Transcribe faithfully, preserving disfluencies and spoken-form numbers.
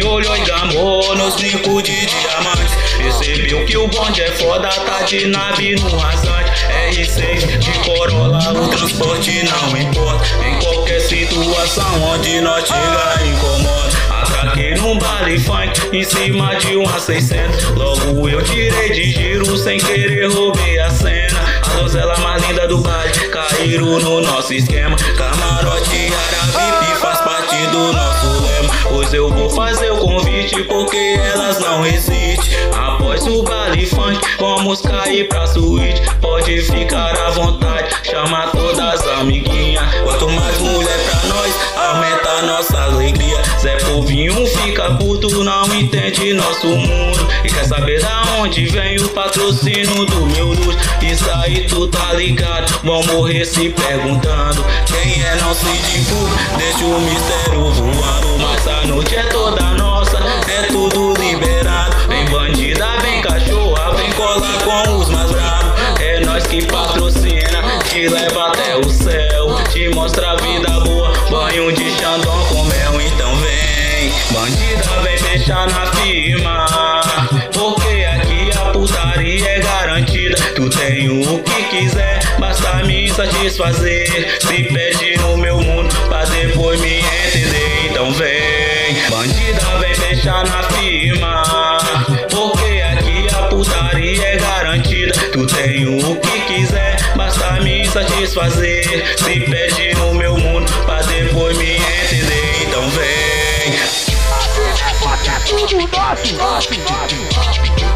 olhou e gamou nos brincos de diamante. Percebeu que o bonde é foda, tá de nave no rasante. R seis de Corolla, o transporte não importa. Em qualquer situação onde nós chega incomoda. Atraquei num baile funk em cima de um A seiscentos. Logo eu tirei de giro, sem querer roubei a cena. A donzela mais linda do baile caíram no nosso esquema. Camarote árabe V I P faz parte do nosso lema. Pois eu vou fazer o convite porque elas não resistem. Após o baile funk vamos cair pra suíte. Pode ficar à vontade, chama todas as amiguinhas. Quanto mais mulher pra nós, aumenta nossa alegria. Zé Povinho fica puto, não entende nosso mundo. E quer saber da onde vem o patrocínio do meu luxo. Isso aí tu tá ligado, vão morrer se perguntando. Quem é não se divulga, deixa o mistério voando. Mas a noite é toda nossa, é tudo liberado. Vem bandida, vem cachorra, vem colar com os mais bravos. É nós que patrocina, te leva até o céu. Te mostra a vida boa, banho de Xandão com mel. Então vem, bandida, vem deixar na firma. Porque aqui a putaria é garantida. Tu tem o que quiser, basta me satisfazer. Se pede no meu mundo, pra depois me entender. Então vem, bandida, vem deixar na firma. Porque aqui a putaria é garantida. Tu tem o que quiser, basta me satisfazer. Se pede no meu mundo, pra depois me entender. Então vem. É tudo nosso, nosso, nosso.